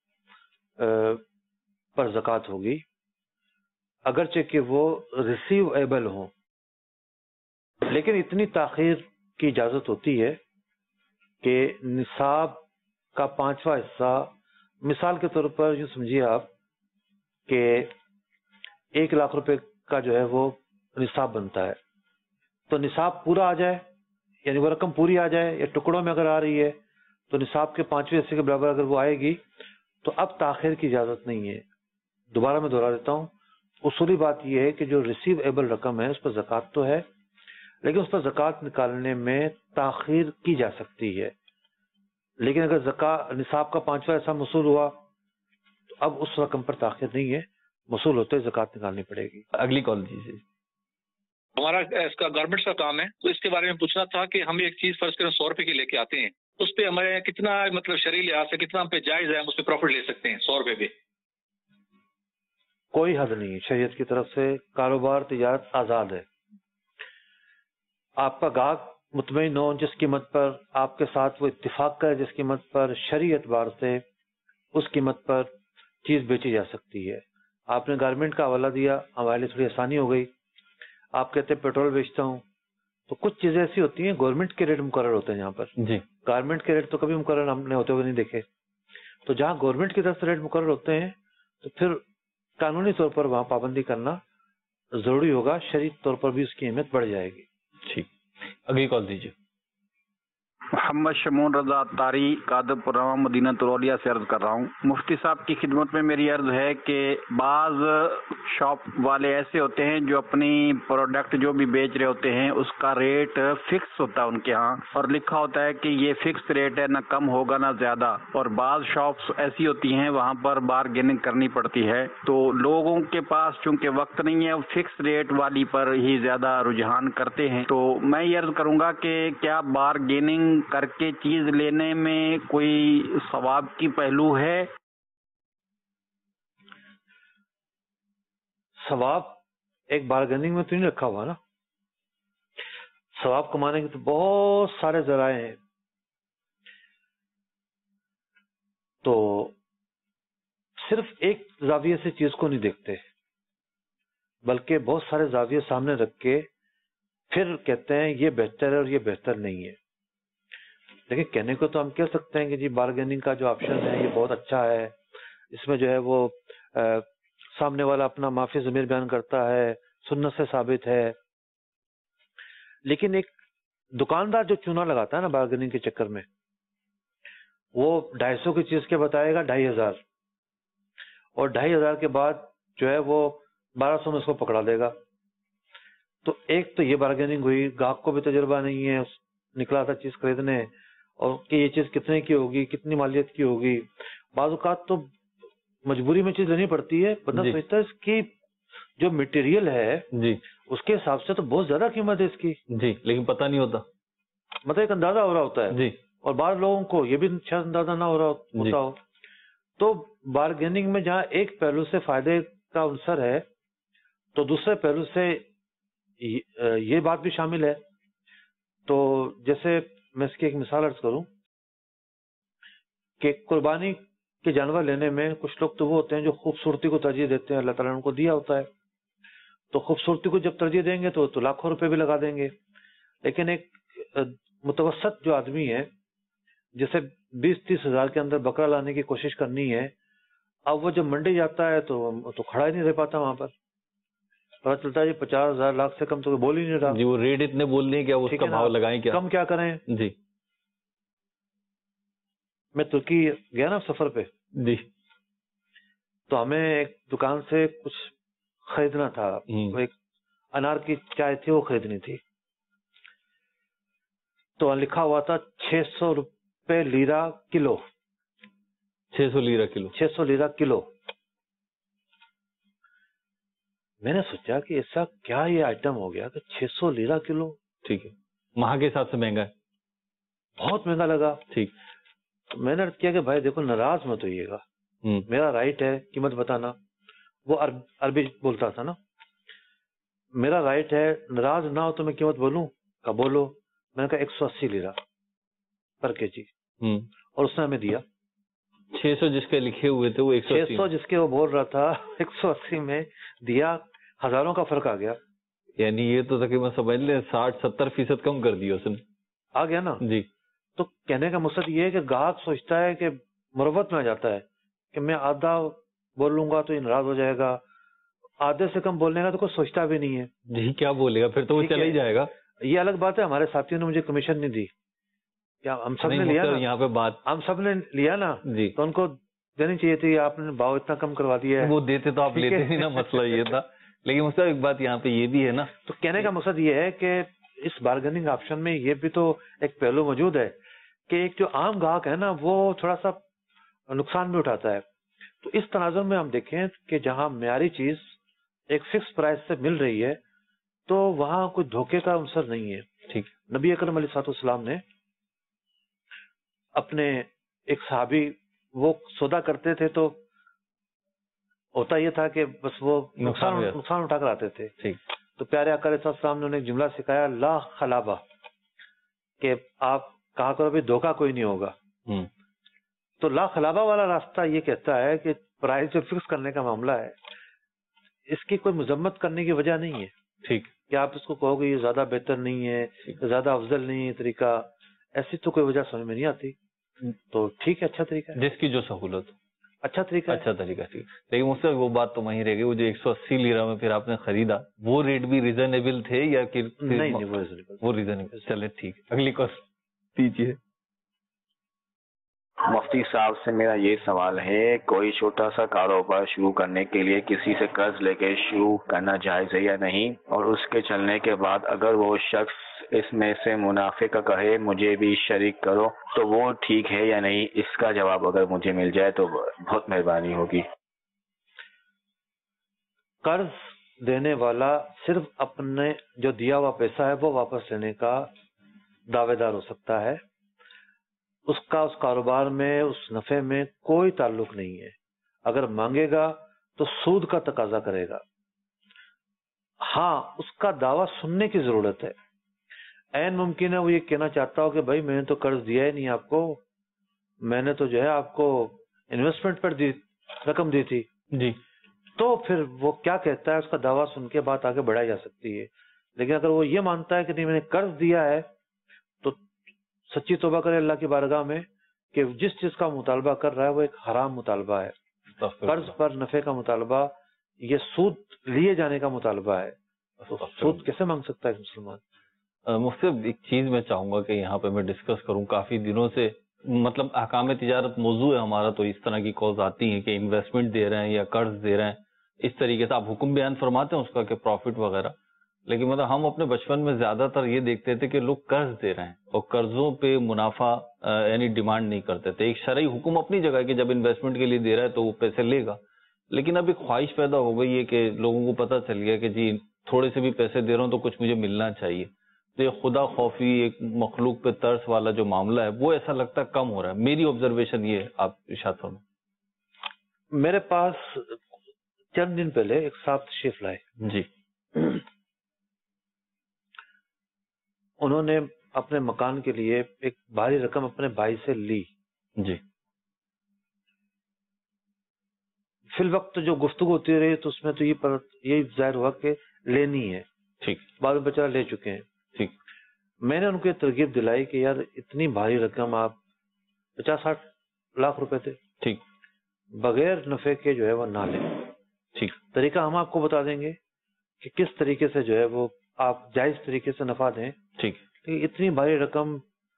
پر زکوٰۃ ہوگی اگرچہ کہ وہ ریسیو ایبل ہوں, لیکن اتنی تاخیر کی اجازت ہوتی ہے کہ نصاب کا پانچواں حصہ, مثال کے طور پر یوں سمجھیے آپ کہ ایک لاکھ روپے کا جو ہے وہ نصاب بنتا ہے, تو نصاب پورا آ جائے, یعنی وہ رقم پوری آ جائے یا ٹکڑوں میں اگر آ رہی ہے تو نصاب کے پانچویں حصے کے برابر اگر وہ آئے گی تو اب تاخیر کی اجازت نہیں ہے. دوبارہ میں دوہرا دیتا ہوں, اصولی بات یہ ہے کہ جو ریسیو ایبل رقم ہے اس پر زکوٰۃ تو ہے, لیکن اس پر زکوٰۃ نکالنے میں تاخیر کی جا سکتی ہے. لیکن اگر زکوٰۃ نصاب کا پانچواں حصہ موصول ہوا تو اب اس رقم پر تاخیر نہیں ہے, موصول ہوتے زکوٰۃ نکالنی پڑے گی. اگلی کال دیجیے. ہمارا اس کا گارمنٹس کا کام ہے, تو اس کے بارے میں پوچھنا تھا کہ ہم ایک چیز فرض کریں سو روپے کی لے کے آتے ہیں, اس پہ ہمارے کتنا مطلب شرعی لحاظ سے کتنا ہم پہ جائز ہے, ہم اس پہ پروفٹ لے سکتے ہیں سو روپے پہ؟ کوئی حد نہیں ہے شریعت کی طرف سے, کاروبار تجارت آزاد ہے. آپ کا گاہک مطمئن ہو, جس قیمت پر آپ کے ساتھ وہ اتفاق کرے, جس قیمت پر شرعی اعتبار سے اس قیمت پر چیز بیچی جا سکتی ہے, آپ نے گارمنٹ کا حوالہ دیا، ہمارے لیے تھوڑی آسانی ہو گئی. آپ کہتے ہیں پیٹرول بیچتا ہوں، تو کچھ چیزیں ایسی ہوتی ہیں گورنمنٹ کے ریٹ مقرر ہوتے ہیں یہاں پر. جی گارمنٹ کے ریٹ تو کبھی مقرر ہم نے ہوتے ہوئے نہیں دیکھے. تو جہاں گورنمنٹ کی طرف سے ریٹ مقرر ہوتے ہیں تو پھر قانونی طور پر وہاں پابندی کرنا ضروری ہوگا، شرعی طور پر بھی اس کی اہمیت بڑھ جائے گی. ٹھیک، اگلی کال دیجیے. محمد شمون رضا تاری قادر پورہ مدینہ ترولیا سے عرض کر رہا ہوں. مفتی صاحب کی خدمت میں میری عرض ہے کہ بعض شاپ والے ایسے ہوتے ہیں جو اپنی پروڈکٹ جو بھی بیچ رہے ہوتے ہیں اس کا ریٹ فکس ہوتا ہے ان کے ہاں، اور لکھا ہوتا ہے کہ یہ فکس ریٹ ہے، نہ کم ہوگا نہ زیادہ. اور بعض شاپس ایسی ہوتی ہیں وہاں پر بارگیننگ کرنی پڑتی ہے. تو لوگوں کے پاس چونکہ وقت نہیں ہے، فکس ریٹ والی پر ہی زیادہ رجحان کرتے ہیں. تو میں یہ عرض کروں گا کہ کیا بارگیننگ کر کے چیز لینے میں کوئی ثواب کی پہلو ہے؟ ثواب ایک بارگیننگ میں تو نہیں رکھا ہوا نا. ثواب کمانے کے تو بہت سارے ذرائع ہیں. تو صرف ایک زاویے سے چیز کو نہیں دیکھتے، بلکہ بہت سارے زاویے سامنے رکھ کے پھر کہتے ہیں یہ بہتر ہے اور یہ بہتر نہیں ہے. لیکن کہنے کو تو ہم کہہ سکتے ہیں کہ جی بارگیننگ کا جو آپشن ہے یہ بہت اچھا ہے، اس میں جو ہے وہ سامنے والا اپنا معافی ضمیر بیان کرتا ہے، سنت سے ثابت ہے. لیکن ایک دکاندار جو چونا لگاتا ہے نا بارگیننگ کے چکر میں، وہ ڈھائی سو کی چیز کے بتائے گا ڈھائی ہزار، اور ڈھائی ہزار کے بعد جو ہے وہ بارہ سو میں اس کو پکڑا دے گا. تو ایک تو یہ بارگیننگ ہوئی، گاہک کو بھی تجربہ نہیں ہے، نکلا تھا چیز خریدنے اور کہ یہ چیز کتنے کی ہوگی، کتنی مالیت کی ہوگی. بعض اوقات تو مجبوری میں چیز لینی پڑتی ہے، بندہ سوچتا ہے اس کی جو مٹیریل ہے جی اس کے حساب سے تو بہت زیادہ قیمت ہے اس کی، جی لیکن پتہ نہیں ہوتا، مطلب ایک اندازہ ہو رہا ہوتا ہے جی، اور بعض لوگوں کو یہ بھی شاید اندازہ نہ ہو رہا ہوتا ہو. تو بارگیننگ میں جہاں ایک پہلو سے فائدے کا عنصر ہے تو دوسرے پہلو سے یہ بات بھی شامل ہے. تو جیسے میں اس کی ایک مثال عرض کروں کہ قربانی کے جانور لینے میں کچھ لوگ تو وہ ہوتے ہیں جو خوبصورتی کو ترجیح دیتے ہیں، اللہ تعالیٰ نے ان کو دیا ہوتا ہے، تو خوبصورتی کو جب ترجیح دیں گے تو تو لاکھوں روپے بھی لگا دیں گے. لیکن ایک متوسط جو آدمی ہے جسے بیس تیس ہزار کے اندر بکرا لانے کی کوشش کرنی ہے، اب وہ جب منڈی جاتا ہے تو تو کھڑا ہی نہیں رہ پاتا وہاں پر. پتا چلتا ہے جی پچاس ہزار لاکھ سے کم تو بول ہی نہیں رہا جی، وہ ریٹ اتنے بول رہے ہیں کیا اس کا بھاؤ لگائیں کیا، کم کیا کریں. جی میں ترکی گیا نا سفر پہ، جی تو ہمیں ایک دکان سے کچھ خریدنا تھا، ایک انار کی چائے تھی وہ خریدنی تھی. تو لکھا ہوا تھا چھ سو روپے لیرا کلو، چھ سو لیرا کلو چھ سو لیرا کلو. میں نے سوچا کہ ایسا کیا یہ آئٹم ہو گیا کہ چھ سو لیرا کلو. ٹھیک ہے، وہاں کے حساب سے مہنگا ہے، بہت مہنگا لگا. ٹھیک، میں نے کیا کہ بھائی دیکھو ناراض مت ہوئیے گا، میرا رائٹ ہے قیمت بتانا. وہ عربی بولتا تھا نا، میرا رائٹ ہے، ناراض نہ ہو تو میں قیمت بولوں کا بولو. میں نے کہا ایک سو اسی لیرا پر کے جی، اور اس نے ہمیں دیا چھ سو جس کے لکھے ہوئے تھے وہ ایک سو چھ سو جس کے وہ بول رہا تھا ایک سو اسی میں دیا. ہزاروں کا فرق آ گیا. یعنی یہ تو تقریباً سمجھ لیں ساٹھ ستر فیصد کم کر دیا اس نے. آ گیا نا جی. تو کہنے کا مقصد یہ ہے کہ گاہک سوچتا ہے کہ مروت میں آ جاتا ہے کہ میں آدھا بول لوں گا تو یہ ناراض ہو جائے گا، آدھے سے کم بولنے کا تو کوئی سوچتا بھی نہیں ہے. جی کیا بولے گا پھر تو وہ چلا ہی جائے گا. یہ الگ بات ہے، ہمارے ساتھیوں نے مجھے کمیشن نہیں دی، کیا ہم سب نے لیا نا یہاں پہ بات ہم سب نے لیا نا جی، تو ان کو دینی چاہیے تھی. آپ نے بھاؤ اتنا کم کروا دیا ہے، وہ دیتے تو آپ لیتے نہیں نا، مسئلہ یہ تھا. لیکن مجھ سے ایک بات یہاں پہ یہ بھی ہے نا، تو کہنے کا مقصد یہ ہے کہ اس بارگیننگ آپشن میں یہ بھی تو ایک پہلو موجود ہے کہ ایک جو عام گاہک ہے نا وہ تھوڑا سا نقصان بھی اٹھاتا ہے. تو اس تناظر میں ہم دیکھیں کہ جہاں معیاری چیز ایک فکس پرائس سے مل رہی ہے تو وہاں کوئی دھوکے کا عنصر نہیں ہے. ٹھیک، نبی اکرم علیہ الصلوۃ والسلام نے اپنے ایک صحابی وہ سودا کرتے تھے تو ہوتا یہ تھا کہ بس وہ نقصان نقصان اٹھا کر آتے تھے. ٹھیک، تو پیارے آقا علیہ السلام نے انہیں ایک جملہ سکھایا، لا خلابہ، کہ آپ کہا کرو بھی دھوکہ کوئی نہیں ہوگا. تو لا خلابہ والا راستہ یہ کہتا ہے کہ پرائز جو فکس کرنے کا معاملہ ہے اس کی کوئی مذمت کرنے کی وجہ نہیں ہے. ٹھیک. کہ آپ اس کو کہو گے یہ زیادہ بہتر نہیں ہے, زیادہ افضل نہیں ہے طریقہ, ایسی تو کوئی وجہ سمجھ میں نہیں آتی. تو ٹھیک ہے, اچھا طریقہ ہے, جس کی جو سہولت, اچھا طریقہ, اچھا طریقہ. ٹھیک. لیکن مجھ سے وہ بات تو وہیں رہ گئی, وہ جو ایک سو اسی لیرہ میں پھر آپ نے خریدا, وہ ریٹ بھی ریزنیبل تھے یا کہ نہیں نہیں وہ ریزنیبل, وہ ریزنیبل. چلے ٹھیک, اگلی کال دیجیے. مفتی صاحب سے میرا یہ سوال ہے, کوئی چھوٹا سا کاروبار شروع کرنے کے لیے کسی سے قرض لے کے شروع کرنا جائز ہے یا نہیں, اور اس کے چلنے کے بعد اگر وہ شخص اس میں سے منافع کا کہے مجھے بھی شریک کرو تو وہ ٹھیک ہے یا نہیں, اس کا جواب اگر مجھے مل جائے تو بہت مہربانی ہوگی. قرض دینے والا صرف اپنے جو دیا ہوا پیسہ ہے وہ واپس لینے کا دعوے دار ہو سکتا ہے, اس کا اس کاروبار میں اس نفع میں کوئی تعلق نہیں ہے. اگر مانگے گا تو سود کا تقاضا کرے گا. ہاں اس کا دعویٰ سننے کی ضرورت ہے. عین ممکن ہے وہ یہ کہنا چاہتا ہو کہ بھائی میں نے تو قرض دیا ہی نہیں آپ کو, میں نے تو جو ہے آپ کو انویسٹمنٹ پر دی رقم دی تھی جی, تو پھر وہ کیا کہتا ہے اس کا دعویٰ سن کے بات آگے بڑھائی جا سکتی ہے. لیکن اگر وہ یہ مانتا ہے کہ نہیں میں نے قرض دیا ہے تو سچی توبہ کرے اللہ کی بارگاہ میں کہ جس چیز کا مطالبہ کر رہا ہے وہ ایک حرام مطالبہ ہے. قرض پر نفع کا مطالبہ, یہ سود لیے جانے کا مطالبہ ہے. سود کیسے مانگ سکتا ہے مسلمان؟ مجھ سے ایک چیز میں چاہوں گا کہ یہاں پہ میں ڈسکس کروں, کافی دنوں سے مطلب احکام تجارت موضوع ہے ہمارا, تو اس طرح کی کالز آتی ہیں کہ انویسٹمنٹ دے رہے ہیں یا قرض دے رہے ہیں, اس طریقے سے آپ حکم بیان فرماتے ہیں اس کا کہ پروفٹ وغیرہ, لیکن مطلب ہم اپنے بچپن میں زیادہ تر یہ دیکھتے تھے کہ لوگ قرض دے رہے ہیں اور قرضوں پہ منافع یعنی ڈیمانڈ نہیں کرتے تھے. ایک شرعی حکم اپنی جگہ ہے کہ جب انویسٹمنٹ کے لیے دے رہا ہے تو وہ پیسے لے گا, لیکن اب ایک خواہش پیدا ہو گئی ہے کہ لوگوں کو پتہ چل گیا کہ جی تھوڑے سے بھی پیسے دے رہا ہوں تو کچھ مجھے ملنا چاہیے. تو یہ خدا خوفی ایک مخلوق پہ ترس والا جو معاملہ ہے وہ ایسا لگتا ہے کم ہو رہا ہے. میری آبزرویشن یہ ہے, آپ ارشاد فرمائیں. میرے پاس چند دن پہلے ایک صاحب تشریف لائے جی, انہوں نے اپنے مکان کے لیے ایک بھاری رقم اپنے بھائی سے لی جی. فی الوقت جو گفتگو ہوتی رہی تو اس میں تو یہ یہی ظاہر ہوا کہ لینی ہے. ٹھیک. بعد میں بیچارہ لے چکے ہیں. ٹھیک. میں نے ان کو یہ ترغیب دلائی کہ یار اتنی بھاری رقم, آپ پچاس ساٹھ لاکھ روپے تھے, ٹھیک, بغیر نفع کے جو ہے وہ نہ لیں. ٹھیک. طریقہ ہم آپ کو بتا دیں گے کہ کس طریقے سے جو ہے وہ آپ جائز طریقے سے نفع دیں. ٹھیک. اتنی بھاری رقم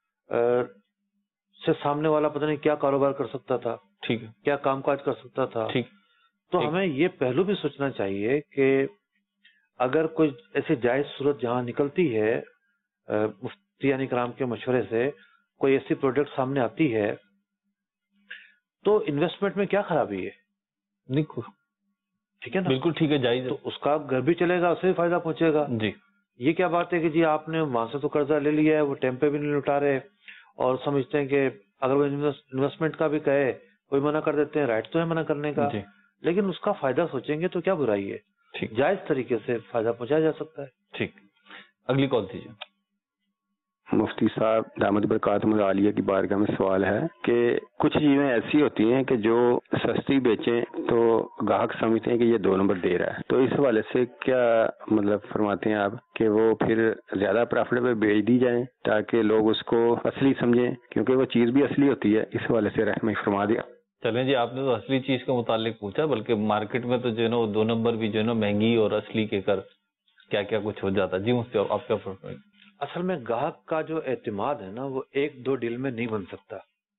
سے سامنے والا پتہ نہیں کیا کاروبار کر سکتا تھا, ٹھیک ہے, کیا کام کاج کر سکتا تھا. ٹھیک. تو ہمیں یہ پہلو بھی سوچنا چاہیے کہ اگر کوئی ایسی جائز صورت جہاں نکلتی ہے مفتیان کرام کے مشورے سے, کوئی ایسی پروڈکٹ سامنے آتی ہے تو انویسٹمنٹ میں کیا خرابی ہے؟ ٹھیک ہے نا, بالکل ٹھیک ہے, جائز. تو اس کا گھر بھی چلے گا, اسے بھی فائدہ پہنچے گا. جی. یہ کیا بات ہے کہ جی آپ نے وہاں سے تو قرضہ لے لیا ہے, وہ ٹائم پہ بھی نہیں لوٹا رہے, اور سمجھتے ہیں کہ اگر وہ انویسٹمنٹ کا بھی کہے کوئی منع کر دیتے ہیں, رائٹ تو ہے منع کرنے کا, جی. لیکن اس کا فائدہ سوچیں گے تو کیا برائی ہے؟ ٹھیک. جائز طریقے سے فائدہ پہنچایا جا سکتا ہے. ٹھیک. اگلی کال دیجیے. مفتی صاحب دامت برکاتہم العالیہ کی بارگاہ میں سوال ہے کہ کچھ چیزیں ایسی ہوتی ہیں کہ جو سستی بیچیں تو گاہک سمجھتے ہیں کہ یہ دو نمبر دے رہا ہے, تو اس حوالے سے کیا مطلب فرماتے ہیں آپ کہ وہ پھر زیادہ پرافٹ پہ بیچ دی جائیں تاکہ لوگ اس کو اصلی سمجھیں, کیونکہ وہ چیز بھی اصلی ہوتی ہے. اس حوالے سے رحمہ فرما دیا. چلیں جی, آپ نے تو اصلی چیز کے متعلق پوچھا, بلکہ مارکیٹ میں تو جو ہے نا دو نمبر بھی جو ہے نا مہنگی اور اصلی کے کر کیا کیا کچھ ہو جاتا. جی مفتی آپ کیا فرمائیں. اصل میں گاہک کا جو اعتماد ہے نا وہ ایک دو ڈیل میں نہیں بن سکتا.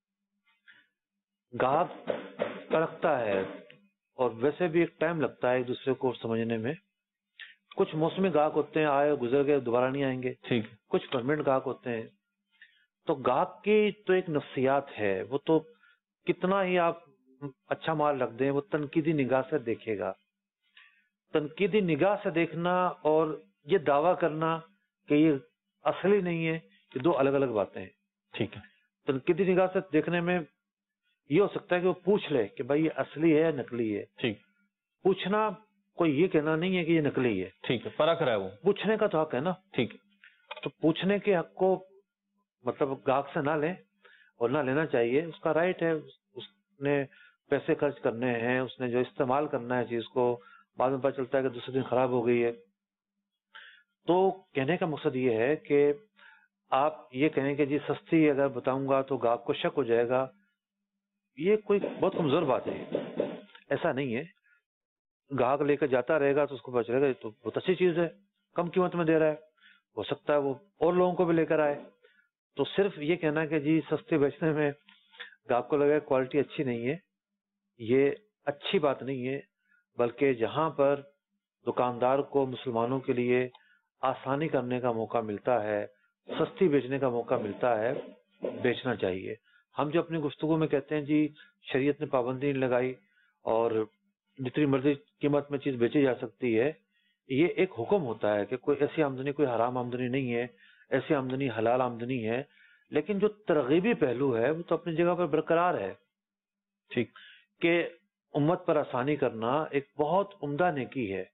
گاہک تڑکتا ہے اور ویسے بھی ایک ٹائم لگتا ہے ایک دوسرے کو سمجھنے میں. کچھ موسمی گاہک ہوتے ہیں, آئے گزر گئے دوبارہ نہیں آئیں گے. ٹھیک. کچھ پرماننٹ گاہک ہوتے ہیں. تو گاہک کی تو ایک نفسیات ہے, وہ تو کتنا ہی آپ اچھا مال رکھ دیں وہ تنقیدی نگاہ سے دیکھے گا. تنقیدی نگاہ سے دیکھنا اور یہ دعویٰ کرنا کہ یہ اصلی نہیں ہے, یہ دو الگ الگ باتیں ہیں. ٹھیک ہے. تنقیدی نگاہ سے دیکھنے میں یہ ہو سکتا ہے کہ وہ پوچھ لے کہ بھائی یہ اصلی ہے یا نقلی ہے. ٹھیک. پوچھنا کوئی یہ کہنا نہیں ہے کہ یہ نقلی ہے. ٹھیک ہے, فرق رہا ہے وہ, پوچھنے کا تو حق ہے نا. ٹھیک. تو پوچھنے کے حق کو مطلب گاہک سے نہ لیں اور نہ لینا چاہیے, اس کا رائٹ ہے. اس نے پیسے خرچ کرنے ہیں, اس نے جو استعمال کرنا ہے چیز کو بعد میں پتہ چلتا ہے کہ دوسرے دن خراب ہو گئی ہے. تو کہنے کا مقصد یہ ہے کہ آپ یہ کہیں کہ جی سستی اگر بتاؤں گا تو گاہک کو شک ہو جائے گا، یہ کوئی بہت کمزور بات ہے. ایسا نہیں ہے. گاہک لے کر جاتا رہے گا تو اس کو پتہ چلے گا یہ تو بہت اچھی چیز ہے، کم قیمت میں دے رہا ہے، ہو سکتا ہے وہ اور لوگوں کو بھی لے کر آئے. تو صرف یہ کہنا کہ جی سستے بیچنے میں گاہک کو لگا کوالٹی اچھی نہیں ہے، یہ اچھی بات نہیں ہے. بلکہ جہاں پر دکاندار کو مسلمانوں کے لیے آسانی کرنے کا موقع ملتا ہے، سستی بیچنے کا موقع ملتا ہے، بیچنا چاہیے. ہم جو اپنی گفتگو میں کہتے ہیں جی شریعت نے پابندی نہیں لگائی اور جتنی مرضی قیمت میں چیز بیچی جا سکتی ہے، یہ ایک حکم ہوتا ہے کہ کوئی ایسی آمدنی کوئی حرام آمدنی نہیں ہے، ایسی آمدنی حلال آمدنی ہے. لیکن جو ترغیبی پہلو ہے وہ تو اپنی جگہ پر برقرار ہے. ٹھیک کہ امت پر آسانی کرنا ایک بہت عمدہ نیکی ہے.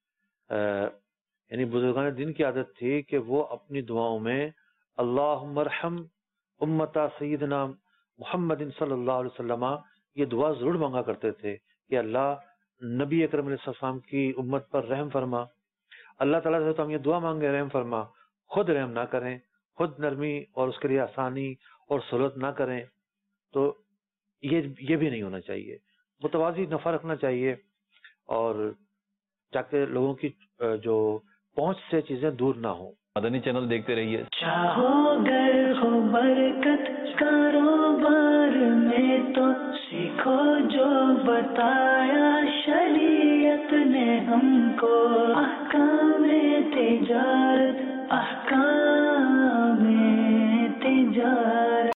یعنی بزرگان دین کی عادت تھی کہ وہ اپنی دعاؤں میں اللہم ارحم امتا سیدنا محمد صلی اللہ علیہ وسلم یہ دعا ضرور مانگا کرتے تھے کہ اللہ نبی اکرم علیہ السلام کی امت پر رحم فرما. اللہ تعالیٰ سے تو ہم یہ دعا مانگے رحم فرما، خود رحم نہ کریں، خود نرمی اور اس کے لیے آسانی اور سہولت نہ کریں. تو یہ یہ بھی نہیں ہونا چاہیے. متوازی نفع رکھنا چاہیے اور تاکہ لوگوں کی جو پہنچ سے چیزیں دور نہ ہوں. مدنی چینل دیکھتے رہیے. چاہو گر ہو برکت کاروبار میں تو سیکھو جو بتایا شریعت نے ہم کو. احکام تجارت احکام تجارت